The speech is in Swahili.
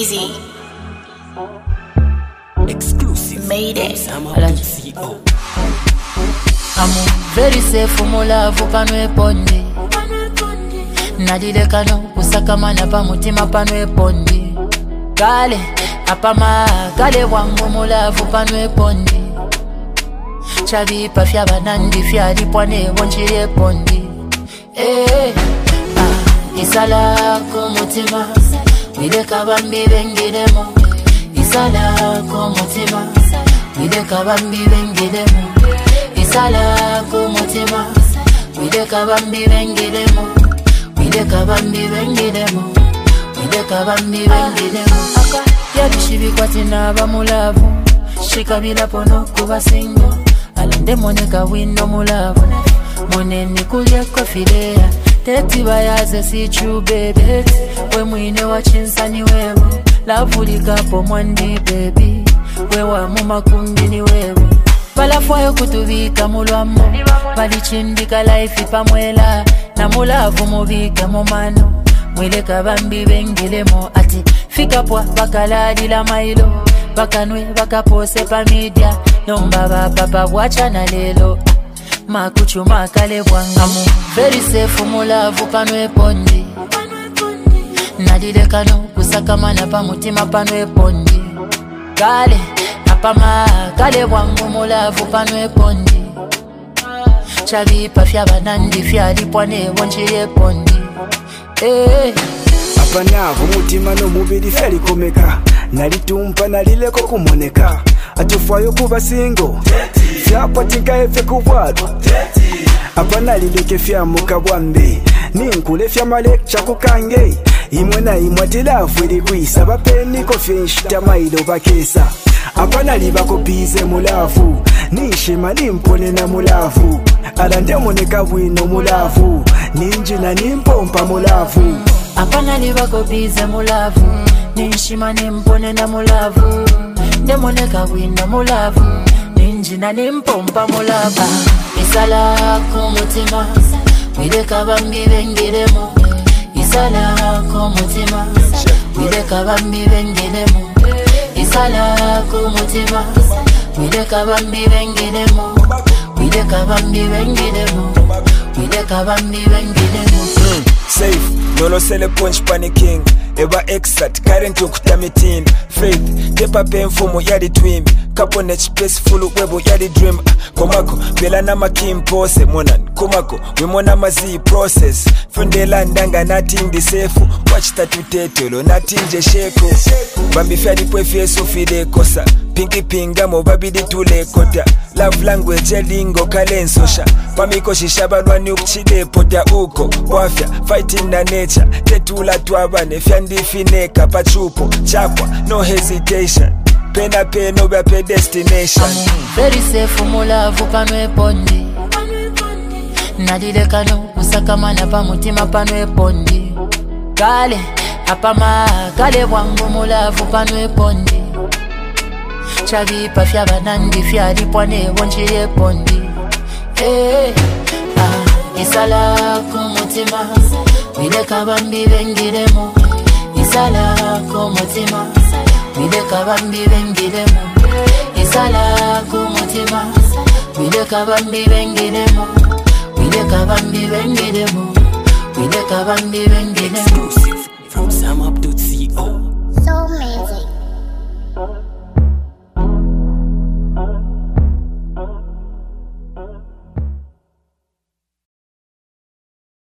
Breezy. Exclusive. Made it. CEO. I'm very safe for my love panwe pondi. Nadile kano kusaka mana pa mutima panwe pondi. Kale apama kale wangu my love panwe pondi. Chavi pa fya banandi fya lipwane wonchire pondi. Isala ko mutima wide kabambi bengiremo. Isala ko mutima wide kabambi bengiremo. Isala ko mutima wide kabambi bengiremo. Wide kabambi bengiremo. Wide kabambi bengiremo. Yabishibi kwatina bamulavu shikabila pono kuba singo. Alande moneka wino mulavu moneni kulye kofilea. Teti bayaze si true baby. We mwine wa chinsani wewe. Lavulika po mwandi baby. We wa muma kumbini wewe. Balafwayo kutuvika mulwamo. Balichindika life ipamwela. Na mulavu mubika mumano. Mwile kabambi bengilemo. Ati fika pwa bakaladi la mailo. Bakanwe bakapose pa media. Nomba papa wacha na lelo. Makuchuma kale bwangamu very safe mu love panwe pondi. Nadile kano kusaka mana pa mutima panwe pondi. Kale apama kale bwangu mu love panwe pondi. Chavi pa fya banandi fya lipwane wonchire pondi. Apana mutima no mubiri feri komeka. Nalitumpa nalileko kumoneka. Atufwayo kuba singo fyapatika efe kubwalo. Apana lileke fya mukabwambe ninkule fya malekcha kukange. Imwe na imwe tilafu ilikwisa bapeni kofye nshita mailo bakesa. Apana libako bize mulavu nishima nimpone na mulavu. Alande moneka wino mulavu ninjina nimpompa mulavu. Apana libako bize mulavu nishima nimpone na mulavu. Demoneka wino mulavu ninjina nimpompa mulavu. Isala ko mutima wide kabambi bengiremo. Isala ko mutima wide kabambi bengiremo. Isala ko mutima wide kabambi bengiremo. Wide kabambi bengiremo. Wide kabambi bengiremo. Safe nolo sele punch panicking. Eba exat current ukutamitin. Faith tepa penfumo yadi twimbi. Kapo nech peaceful webo yadi dream. Komako bela na makim pose monan. Komako wimona mazi process. Fundela ndanga natingi sefu. Watch tatu tetelo natinje sheko. Bambi fyadi kwe fieso fide kosa. Pinky pinga mo babidi tule kota. Love language lingo kalensosha. Pamiko shishabalwa ni ukchide pota uko. Wafya fighting na nature. Tetula tuabane fyandi fineka pachupo. Chapwa no hesitation. Pena peno bape destination. Very safe mu love panwe pondi. Nadile kano kusaka mana pa mutima panwe pondi. Kale apama kale bwangu mu love panwe pondi. Chavi pa fya banandi fya lipwane wonchire pondi. Isala ko mutima wide kabambi bengiremo. Isala ko mutima wide kabambi bengiremo. Isala ko mutima wide kabambi bengiremo. Wide kabambi bengiremo. Wide kabambi bengiremo. Exclusive from SamUp.co. So amazing.